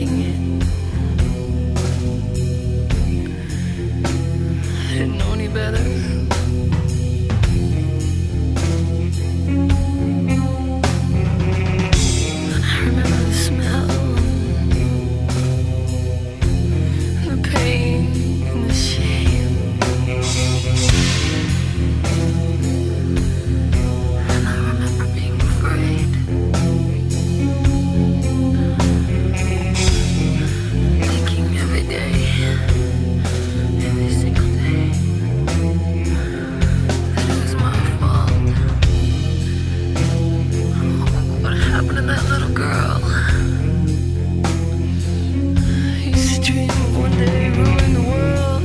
faking it. I didn't know any better. I remember the smell, the pain, and the shame. And I remember being afraid. Thinking every day, every single day, that it was my fault. What happened to that little girl? I used to dream of one day ruling the world.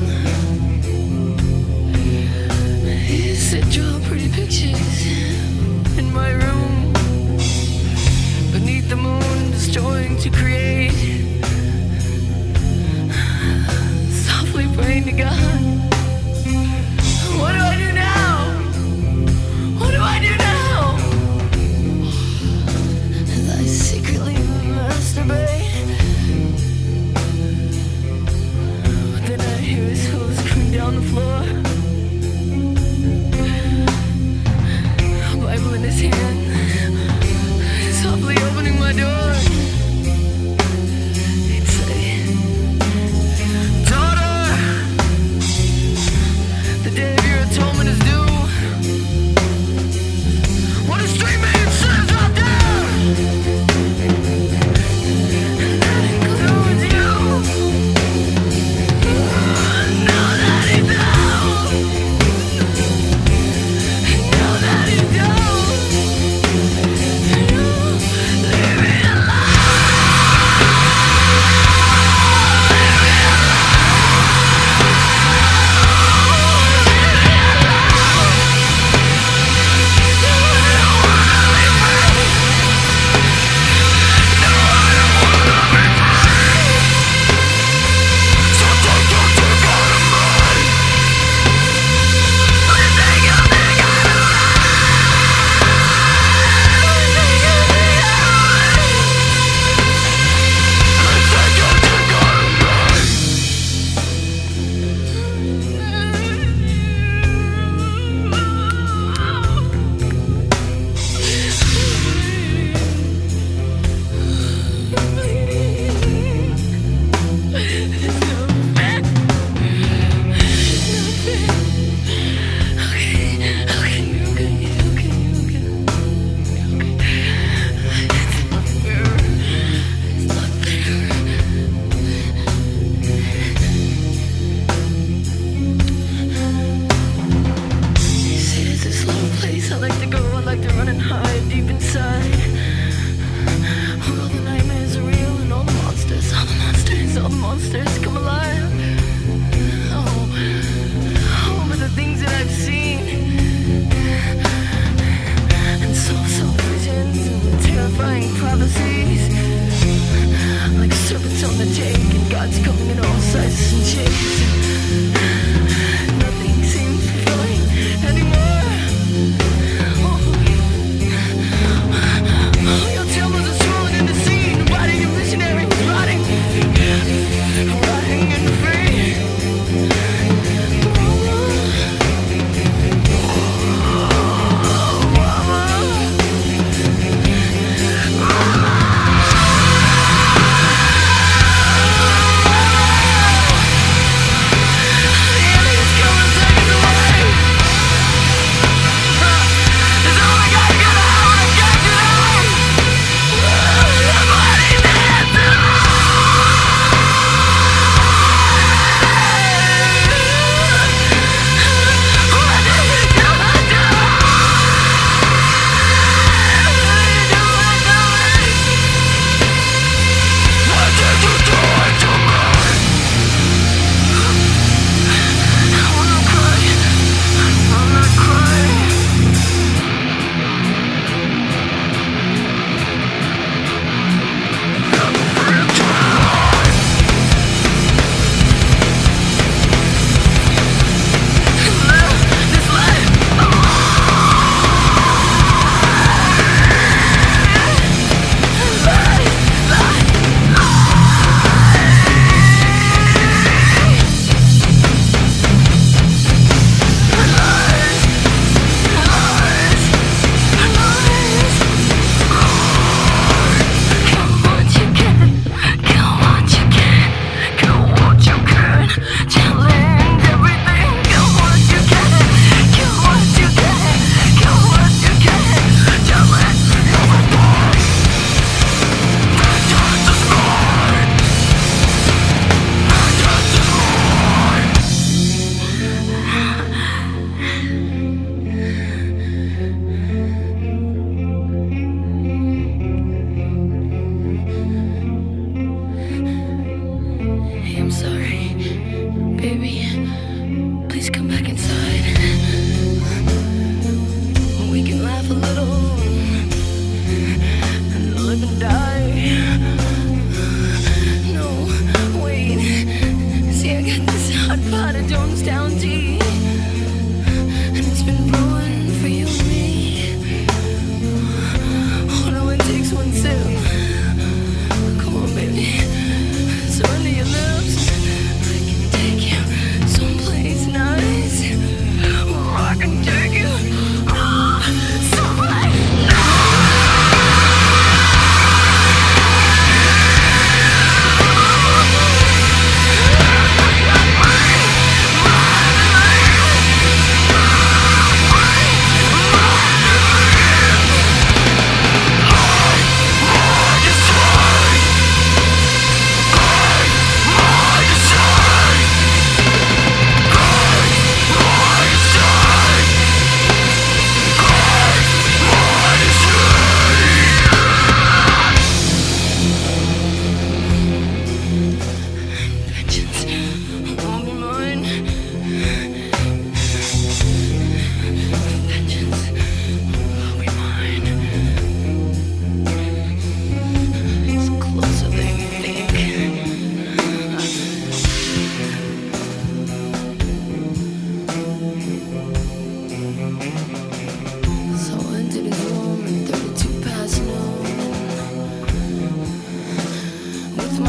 I used to draw pretty pictures in my room, beneath the moon, destroying to create. Softly praying to God. What do I do now? What do I do now? As I secretly masturbate, but then I hear his hose coming down the floor, a Bible in his hand, softly opening my door. He'd say, "Daughter, the day of your atonement is due. What a straight man says out there, and that includes you. Now that he's out, now that he's out, leave me alone." I like to go, I like to run and hide deep inside, where all the nightmares are real and all the monsters, all the monsters, all the monsters come alive. Oh, but the things that I've seen, and saw visions and terrifying prophecies, like serpents on the take, and God's coming in all sizes and shapes. Nothing seems fulfilling anymore. Your temples are swollen in the sea. The body of missionary was rotting in the free. Mama.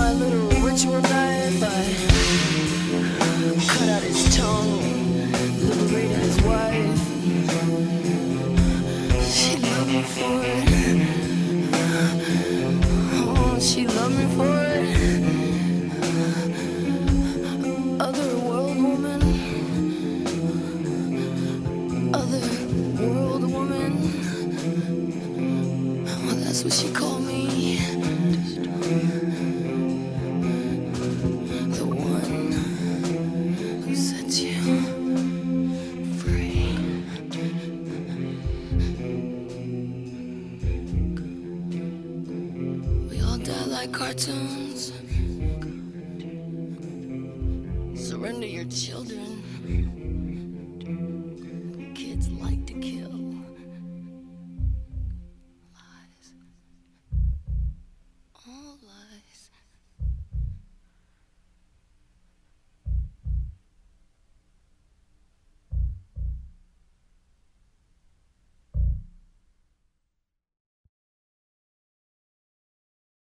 my little ritual knife, I cut out his tongue, liberated his wife. She loved me for it. Oh, she loved me for it. Other world woman. Other world woman. Well, that's what she called me. The one who sets you free. We all die like cartoons.